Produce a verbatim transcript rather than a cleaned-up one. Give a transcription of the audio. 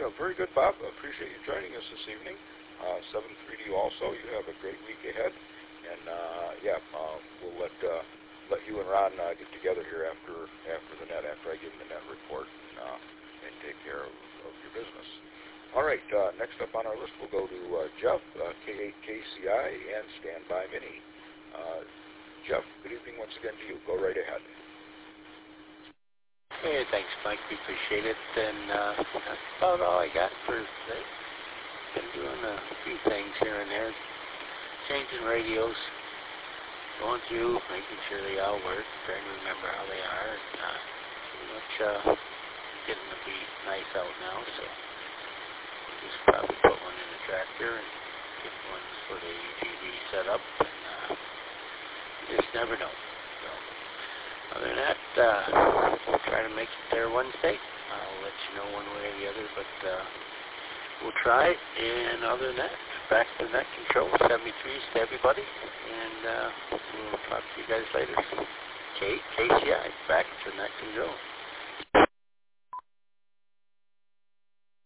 Uh, very good, Bob. Appreciate you joining us this evening. Uh, seven three to you also. You have a great week ahead. And, uh, yeah, uh, we'll let uh, let you and Ron uh, get together here after after the net, after I give them the net report, and, uh, and take care of, of your business. All right, uh, next up on our list, we'll go to uh, Jeff, uh, K eight K C I, and Standby Mini. Uh, Jeff, good evening once again to you. Go right ahead. Hey, thanks, Mike. We appreciate it. And uh, that's about all I got for today. Been doing a few things here and there, changing radios, going through, making sure they all work, trying to remember how they are. And, uh, pretty much uh, getting to be nice out now, so we'll just probably put one in the tractor and get one for the A T V set up. And, uh, you just never know. So, other than that, uh, we'll try to make it there Wednesday. I'll let you know one way or the other, but uh, we'll try. And other than that, back to net control, seventy-threes to everybody, and uh, we'll talk to you guys later. K C I, back to net control.